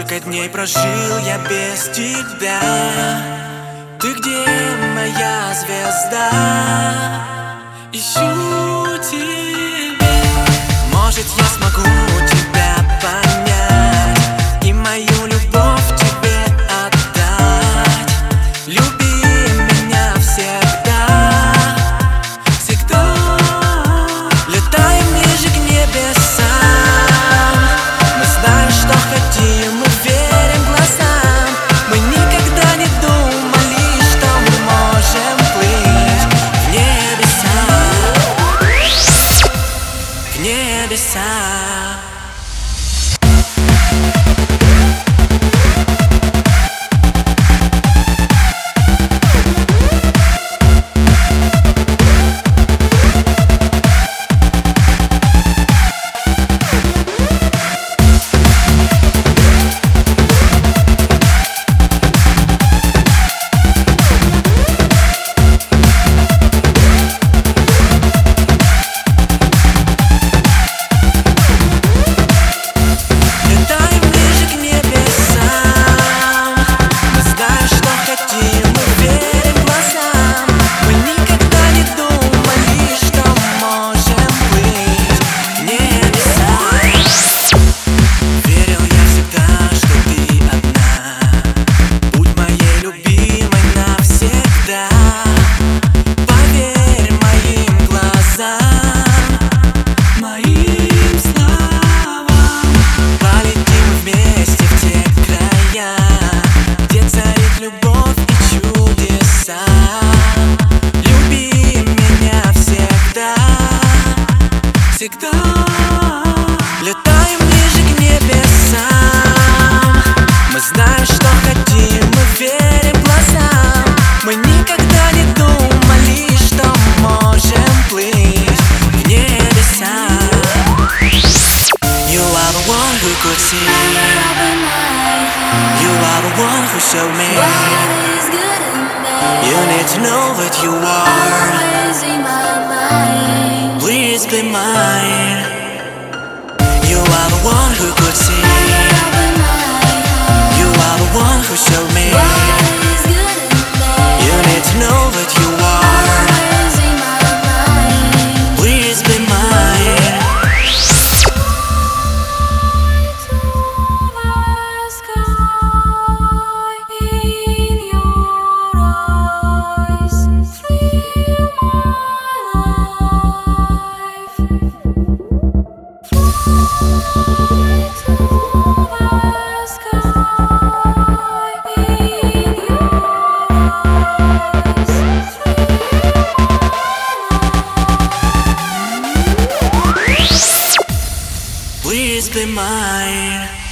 Сколько дней прожил я без тебя. Ты где, моя звезда? Ищу тебя. Может, я смогу тебя понять и мою любовь тебе отдать. Люби меня всегда, всегда. Летаем ближе к небесам. Мы знаем, что хотим, мы верим глазам. Мы никогда не думали, что мы можем плыть в небеса, в небеса. Всегда летаем ближе к небесам. Мы знаем, что хотим, мы верим глазам. Мы никогда не думали, что можем плыть в небеса. You are the one who could see. You are the one who showed me. You need to know that you are. Please be mine. You are the one who could see. You are the one who showed me. You need to know that you are. Please be mine. Please be mine.